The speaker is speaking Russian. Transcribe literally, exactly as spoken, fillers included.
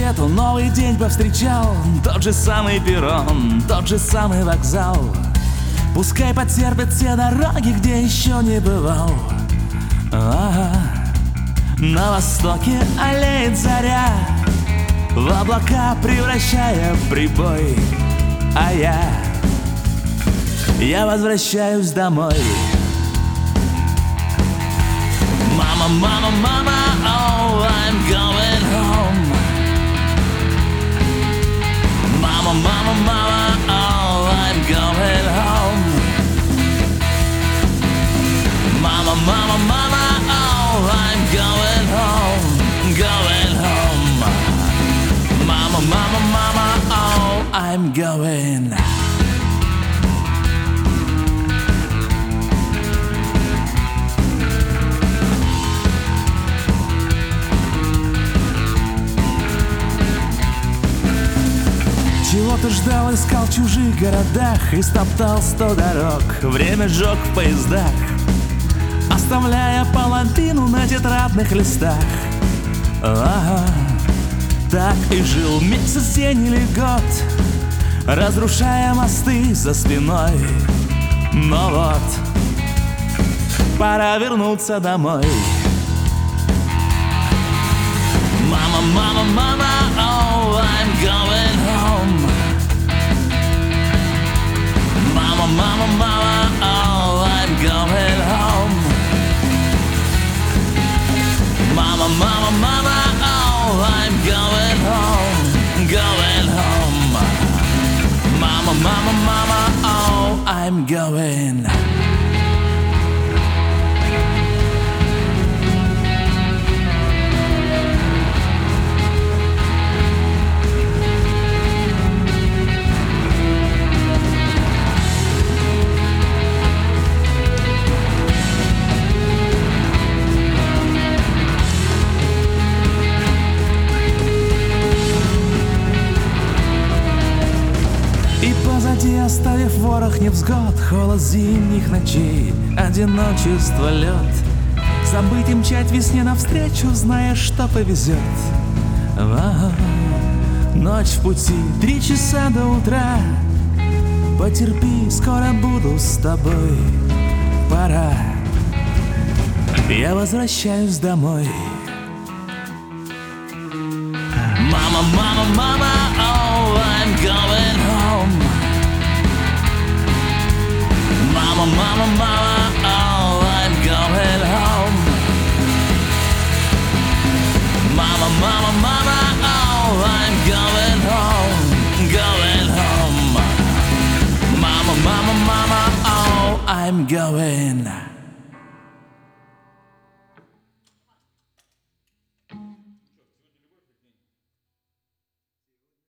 свету новый день повстречал. Тот же самый перрон, тот же самый вокзал. Пускай потерпят все дороги, где еще не бывал. А-а-а. На востоке аллеет заря, в облака превращая прибой. А я, я возвращаюсь домой. Мама, мама, мама, oh, I'm going home. Mama, mama, mama, oh, I'm going home. Mama, mama, mama, oh, I'm going home, going home. Mama, mama, mama, oh, I'm going. Чего ты ждал, искал в чужих городах и стоптал сто дорог. Время сжег в поездах, оставляя половину на тетрадных листах. Ага, так и жил месяц, день или год, разрушая мосты за спиной. Но вот, пора вернуться домой. Мама, мама, мама, oh, I'm going home. Mama, mama, mama, oh, I'm going home. Mama, mama, mama, oh, I'm going home, going home. Mama, mama, mama, oh, I'm going. И позади, оставив ворох невзгод, холод зимних ночей, одиночество, лед. Забыть и мчать весне навстречу, зная, что повезет. А-а-а. Ночь в пути, три часа до утра. Потерпи, скоро буду с тобой. Пора, я возвращаюсь домой. Мама, мама, мама, oh, I'm going home. Mama, mama, mama, oh, I'm going home. Mama, mama, mama, oh, I'm going home, going home. Mama, mama, mama, oh, I'm going.